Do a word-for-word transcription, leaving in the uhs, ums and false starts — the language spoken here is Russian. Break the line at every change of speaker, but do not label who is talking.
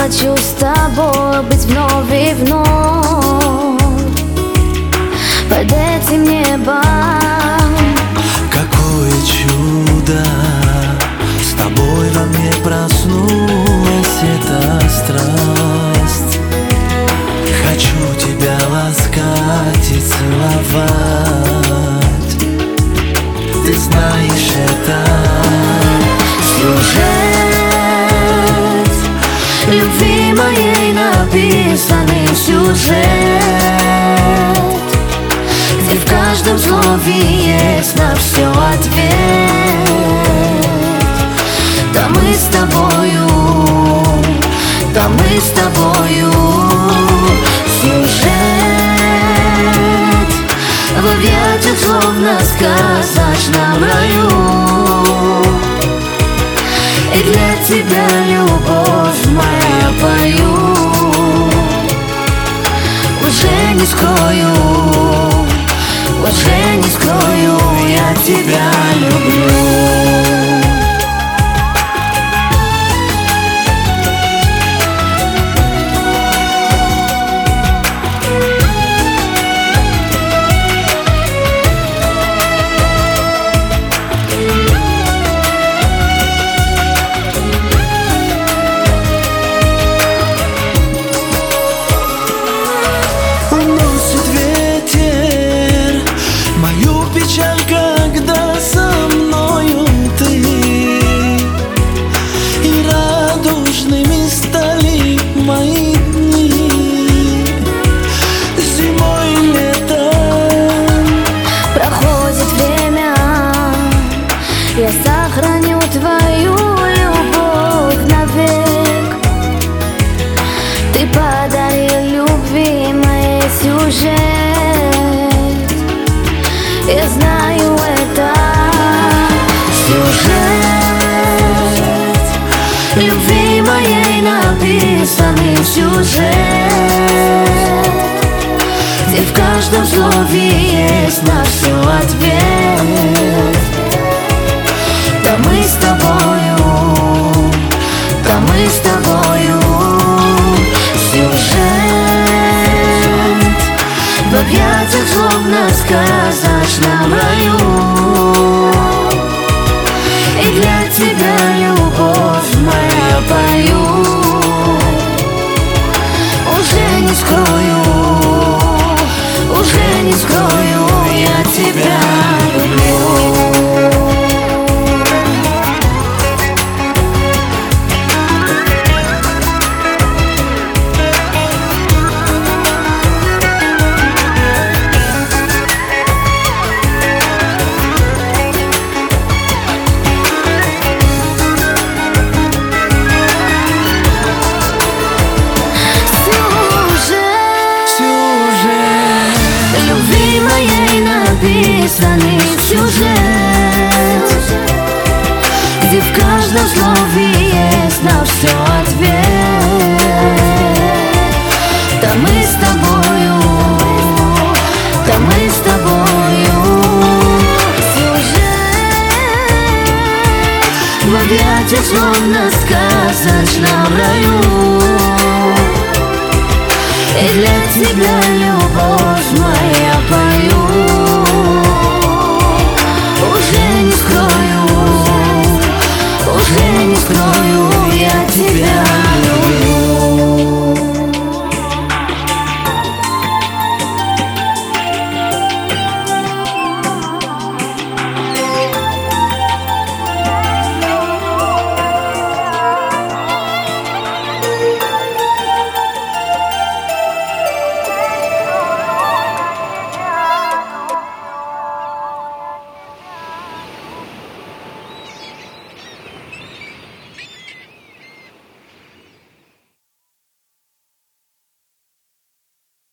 хочу с тобой быть вновь и вновь под этим небом.
Какое чудо, с тобой во мне проснулась эта страсть. Хочу тебя ласкать и целовать. Ты знаешь, это
сюжет любви моей, написанный сюжет, где в каждом слове есть на все ответ. Да мы с тобою, да мы с тобою. Сюжет в объятиях, словно в сказочном раю. И для тебя, любовь моя, пою. Уже не скрою, уже не скрою, я тебя люблю.
когда со мною ты, и радужными стали мои дни. Зимой и летом
проходит время, я сохраню твою любовь навек. Ты подарил любви моей сюжет. Я знаю, это сюжет любви моей, написанный сюжет, где в каждом слове есть на все ответ. Да мы с тобою, да мы с тобою. Сюжет в объятиях, словно в сказочном раю. И для тебя, любовь моя, пою. Уже не скрою, уже не скрою, я тебя люблю. Написанный сюжет, где в каждом слове есть на все ответ. Да мы с тобою, да мы с тобою. Сюжет в объятиях, словно в сказочном раю. И для тебя, любовь